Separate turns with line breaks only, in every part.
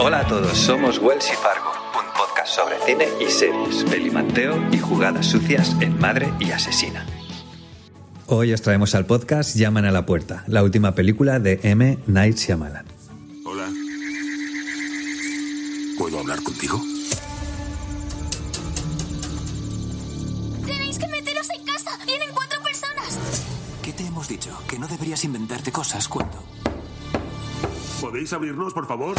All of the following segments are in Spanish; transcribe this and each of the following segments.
Hola a todos, somos Wells y Fargo, un podcast sobre cine y series, pelimanteo y jugadas sucias en Madre y Asesina. Hoy os traemos al podcast Llaman a la puerta, la última película de M. Night Shyamalan.
Hola. ¿Puedo hablar contigo?
¡Tenéis que meteros en casa! ¡Vienen 4 personas!
¿Qué te hemos dicho? Que no deberías inventarte cosas cuando...
¿Podéis abrirnos, por favor?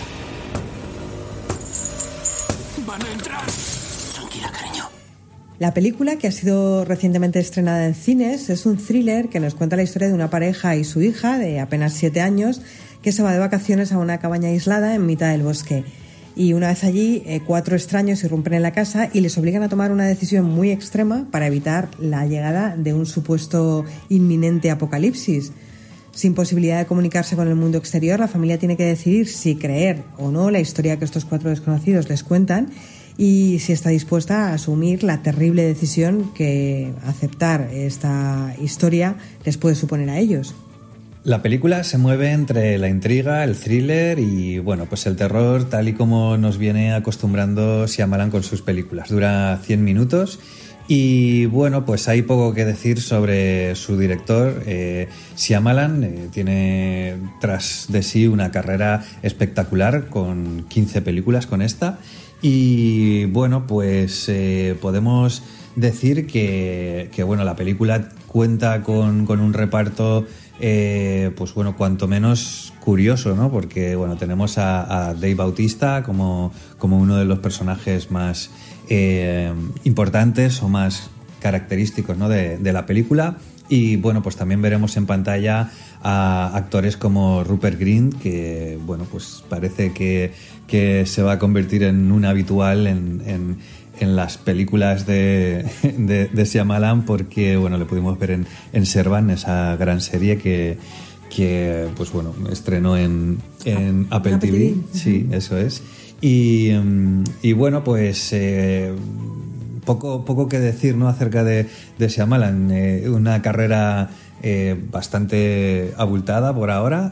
¡Van a entrar! Tranquila, cariño.
La película, que ha sido recientemente estrenada en cines, es un thriller que nos cuenta la historia de una pareja y su hija de apenas 7 años que se va de vacaciones a una cabaña aislada en mitad del bosque. Y una vez allí, 4 extraños irrumpen en la casa y les obligan a tomar una decisión muy extrema para evitar la llegada de un supuesto inminente apocalipsis. Sin posibilidad de comunicarse con el mundo exterior, la familia tiene que decidir si creer o no la historia que estos 4 desconocidos les cuentan y si está dispuesta a asumir la terrible decisión que aceptar esta historia les puede suponer a ellos.
La película se mueve entre la intriga, el thriller y, bueno, pues el terror, tal y como nos viene acostumbrando Shyamalan con sus películas. Dura 100 minutos y, bueno, pues hay poco que decir sobre su director. Shyamalan tiene tras de sí una carrera espectacular con 15 películas con esta y, bueno, pues podemos decir que bueno, la película cuenta con un reparto pues bueno, cuanto menos curioso, ¿no? Porque bueno, tenemos a Dave Bautista como uno de los personajes más importantes o más característicos, ¿no? de la película. Y bueno, pues también veremos en pantalla a actores como Rupert Grint, que bueno, pues parece que se va a convertir en un habitual en las películas de Shyamalan, porque bueno, le pudimos ver en Servant, esa gran serie que pues bueno, estrenó en Apple TV. Sí, eso es. Y bueno, pues poco que decir, ¿no? acerca de Shyamalan. Una carrera bastante abultada por ahora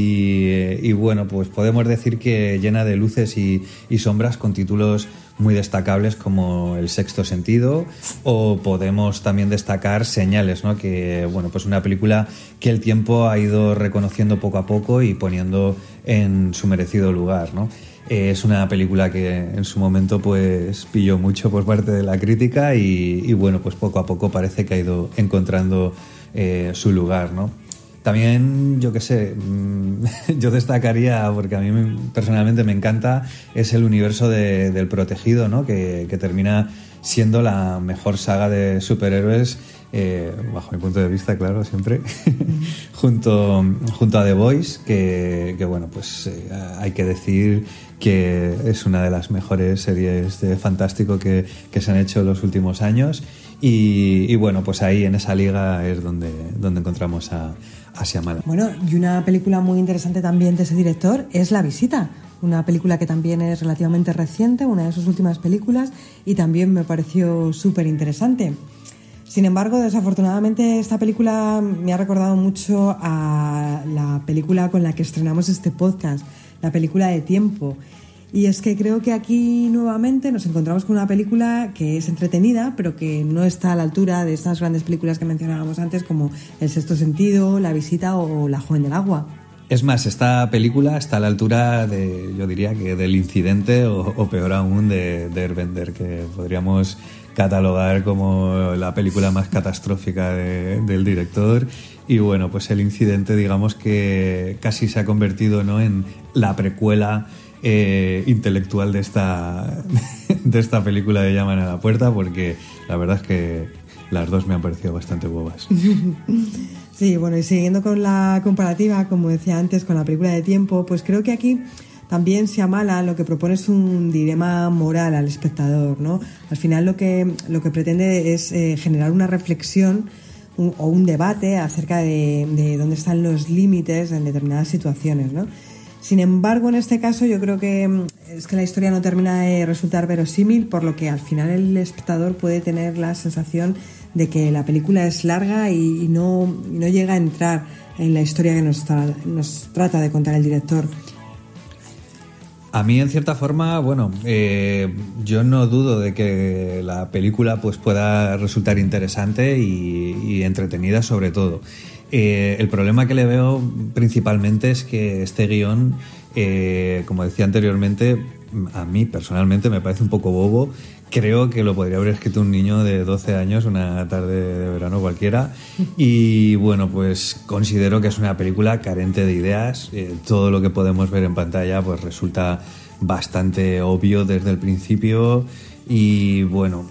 y bueno, pues podemos decir que llena de luces y sombras, con títulos muy destacables como El sexto sentido, o podemos también destacar Señales, ¿no? Que bueno, pues una película que el tiempo ha ido reconociendo poco a poco y poniendo en su merecido lugar, ¿no? Es una película que en su momento pues pilló mucho por parte de la crítica y bueno, pues poco a poco parece que ha ido encontrando su lugar, ¿no? También, yo qué sé, yo destacaría, porque a mí personalmente me encanta, es el universo del Protegido, ¿no? Que termina siendo la mejor saga de superhéroes, bajo mi punto de vista, claro, siempre, junto a The Boys, que bueno, pues hay que decir que es una de las mejores series de fantástico que se han hecho en los últimos años. Y bueno, pues ahí en esa liga es donde encontramos a Shyamalan.
Bueno, y una película muy interesante también de ese director es La visita, una película que también es relativamente reciente, una de sus últimas películas, y también me pareció súper interesante. Sin embargo, desafortunadamente esta película me ha recordado mucho a la película con la que estrenamos este podcast, la película de Tiempo. Y es que creo que aquí nuevamente nos encontramos con una película que es entretenida, pero que no está a la altura de estas grandes películas que mencionábamos antes, como El sexto sentido, La visita o La joven del agua.
Es más, esta película está a la altura yo diría que del Incidente o peor aún de Airbender, que podríamos catalogar como la película más catastrófica del director. Y bueno, pues El Incidente, digamos que casi se ha convertido, ¿no?, en la precuela intelectual de esta película de Llaman a la puerta, porque la verdad es que las dos me han parecido bastante bobas.
Sí, bueno, y siguiendo con la comparativa, como decía antes, con la película de Tiempo, pues creo que aquí también Shyamalan lo que propone es un dilema moral al espectador, ¿no? Al final lo que pretende es generar una reflexión o un debate acerca de dónde están los límites en determinadas situaciones, ¿no? Sin embargo, en este caso yo creo que es que la historia no termina de resultar verosímil, por lo que al final el espectador puede tener la sensación de que la película es larga y no llega a entrar en la historia que nos trata de contar el director.
A mí, en cierta forma, bueno, yo no dudo de que la película pues pueda resultar interesante y entretenida sobre todo. El problema que le veo principalmente es que este guión, como decía anteriormente, a mí personalmente me parece un poco bobo. Creo que lo podría haber escrito un niño de 12 años, una tarde de verano cualquiera. Y bueno, pues considero que es una película carente de ideas. Todo lo que podemos ver en pantalla pues resulta bastante obvio desde el principio. Y bueno,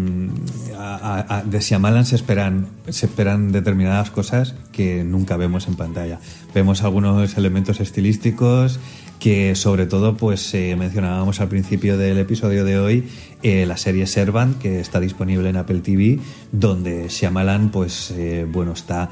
de Shyamalan se esperan determinadas cosas que nunca vemos en pantalla. Vemos algunos elementos estilísticos que sobre todo pues mencionábamos al principio del episodio de hoy, la serie Servant, que está disponible en Apple TV, donde Shyamalan pues bueno, está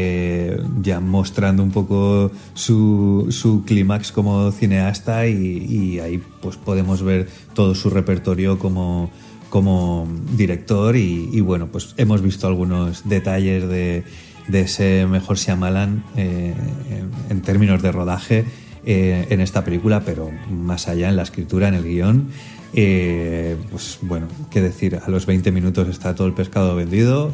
ya mostrando un poco su clímax como cineasta y ahí pues podemos ver todo su repertorio como director y bueno, pues hemos visto algunos detalles de ese mejor Shyamalan en términos de rodaje en esta película, pero más allá en la escritura, en el guión. Pues bueno, qué decir, a los 20 minutos está todo el pescado vendido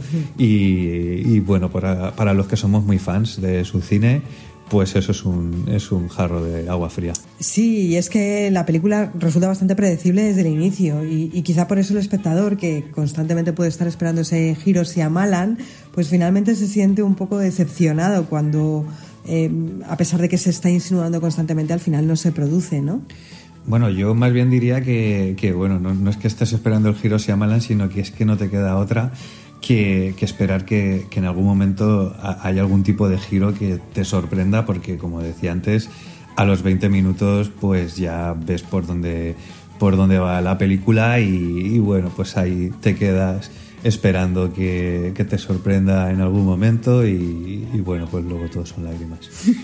y bueno, para los que somos muy fans de su cine, pues eso es un jarro de agua fría.
Sí, y es que la película resulta bastante predecible desde el inicio y quizá por eso el espectador, que constantemente puede estar esperando ese giro Shyamalan, pues finalmente se siente un poco decepcionado cuando, a pesar de que se está insinuando constantemente, al final no se produce, ¿no?
Bueno, yo más bien diría que bueno, no es que estés esperando el giro Shyamalan, sino que es que no te queda otra que esperar que en algún momento haya algún tipo de giro que te sorprenda, porque como decía antes, a los 20 minutos pues ya ves por dónde va la película y bueno, pues ahí te quedas esperando que te sorprenda en algún momento y bueno, pues luego todo son lágrimas.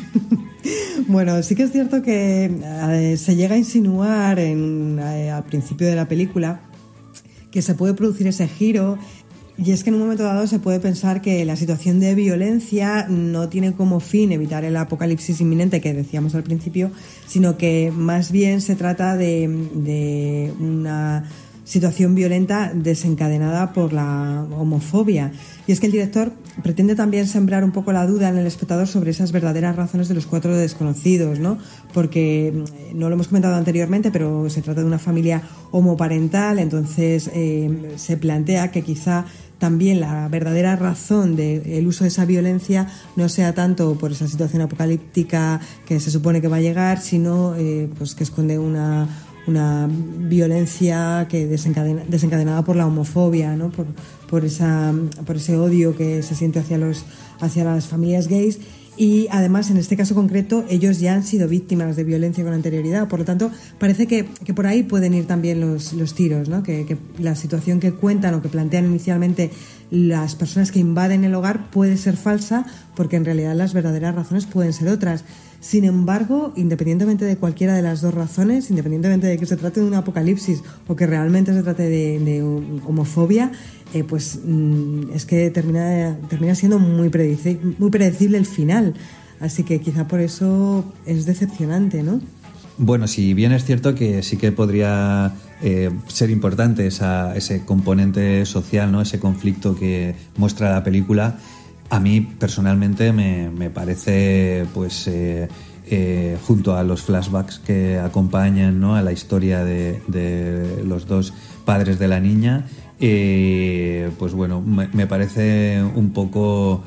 Bueno, sí que es cierto que se llega a insinuar al principio de la película que se puede producir ese giro, y es que en un momento dado se puede pensar que la situación de violencia no tiene como fin evitar el apocalipsis inminente que decíamos al principio, sino que más bien se trata de una situación violenta desencadenada por la homofobia. Y es que el director pretende también sembrar un poco la duda en el espectador sobre esas verdaderas razones de los 4 desconocidos, ¿no? Porque no lo hemos comentado anteriormente, pero se trata de una familia homoparental, entonces se plantea que quizá también la verdadera razón del uso de esa violencia no sea tanto por esa situación apocalíptica que se supone que va a llegar, sino pues que esconde una violencia que desencadenada por la homofobia, ¿no? Por ese odio que se siente hacia las familias gays. Y además, en este caso concreto, ellos ya han sido víctimas de violencia con anterioridad. Por lo tanto, parece que por ahí pueden ir también los tiros, ¿no? Que la situación que cuentan o que plantean inicialmente las personas que invaden el hogar puede ser falsa, porque en realidad las verdaderas razones pueden ser otras. Sin embargo, independientemente de cualquiera de las dos razones, independientemente de que se trate de un apocalipsis o que realmente se trate de homofobia, pues es que termina siendo muy predecible el final. Así que quizá por eso es decepcionante, ¿no?
Bueno, si bien es cierto que sí que podría ser importante ese componente social, ¿no? Ese conflicto que muestra la película, a mí personalmente me parece, pues junto a los flashbacks que acompañan, ¿no? A la historia de los dos padres de la niña, pues bueno, me parece un poco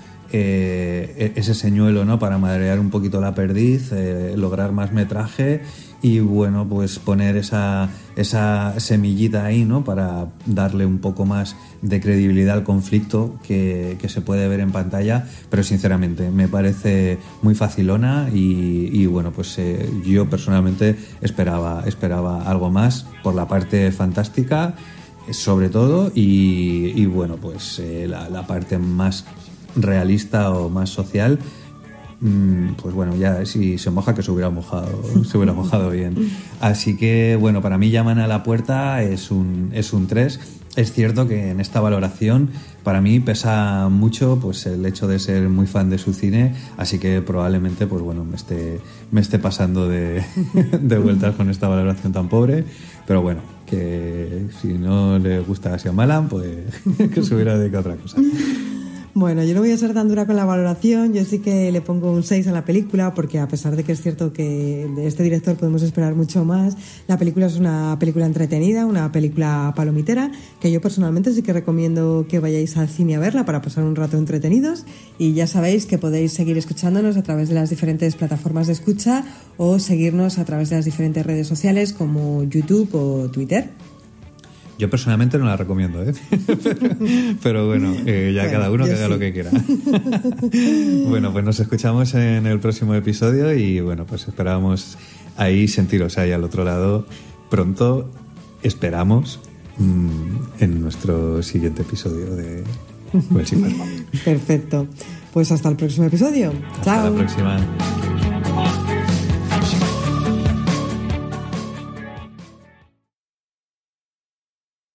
ese señuelo, ¿no? Para madrear un poquito la perdiz, lograr más metraje y bueno, pues poner esa semillita ahí, ¿no? Para darle un poco más de credibilidad al conflicto que se puede ver en pantalla, pero sinceramente me parece muy facilona y bueno, pues yo personalmente esperaba algo más por la parte fantástica, sobre todo, y bueno, pues la parte más realista o más social, pues bueno, ya si se moja que se hubiera mojado bien. Así que bueno, para mí Llaman a la puerta es un 3. es cierto que en esta valoración para mí pesa mucho pues el hecho de ser muy fan de su cine, así que probablemente pues bueno me esté pasando de vueltas con esta valoración tan pobre, pero bueno, que si no le gusta Shyamalan, pues que se hubiera dedicado a otra cosa.
Bueno, yo no voy a ser tan dura con la valoración, yo sí que le pongo un 6 a la película, porque a pesar de que es cierto que de este director podemos esperar mucho más, la película es una película entretenida, una película palomitera, que yo personalmente sí que recomiendo que vayáis al cine a verla para pasar un rato entretenidos, y ya sabéis que podéis seguir escuchándonos a través de las diferentes plataformas de escucha o seguirnos a través de las diferentes redes sociales como YouTube o Twitter.
Yo personalmente no la recomiendo, ¿eh? pero bueno, ya bueno, cada uno que haga lo que quiera. Bueno, pues nos escuchamos en el próximo episodio y bueno, pues esperamos ahí sentiros ahí al otro lado pronto, esperamos, en nuestro siguiente episodio de Wells y Fargo.
Perfecto. Pues hasta el próximo episodio.
Hasta
Chao.
la próxima.